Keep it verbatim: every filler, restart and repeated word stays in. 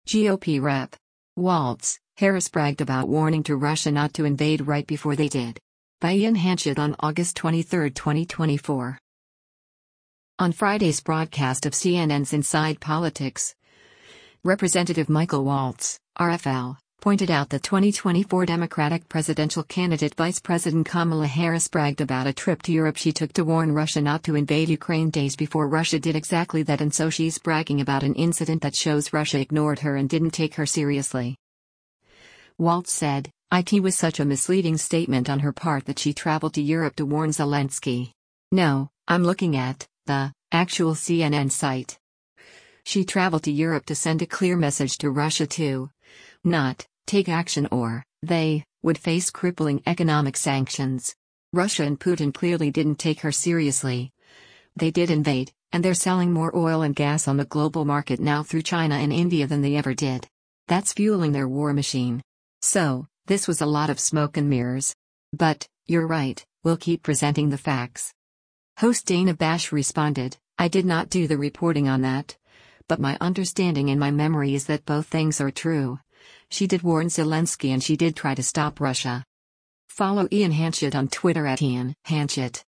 G O P Rep. Waltz, Harris bragged about warning to Russia not to invade right before they did. By Ian Hanchett on August twenty-third, twenty twenty-four. On Friday's broadcast of C N N's Inside Politics, Representative Michael Waltz, R F L, pointed out that twenty twenty-four Democratic presidential candidate Vice President Kamala Harris bragged about a trip to Europe she took to warn Russia not to invade Ukraine days before Russia did exactly that, and so she's bragging about an incident that shows Russia ignored her and didn't take her seriously. Waltz said, "It was such a misleading statement on her part that she traveled to Europe to warn Zelensky. No, I'm looking at the actual C N N site. She traveled to Europe to send a clear message to Russia to not take action or they would face crippling economic sanctions. Russia and Putin clearly didn't take her seriously. They did invade, and they're selling more oil and gas on the global market now through China and India than they ever did. That's fueling their war machine. So, this was a lot of smoke and mirrors. But, you're right, we'll keep presenting the facts." Host Dana Bash responded, "I did not do the reporting on that. But my understanding and my memory is that both things are true. She did warn Zelensky and she did try to stop Russia." Follow Ian Hanchett on Twitter at Ian Hanchett.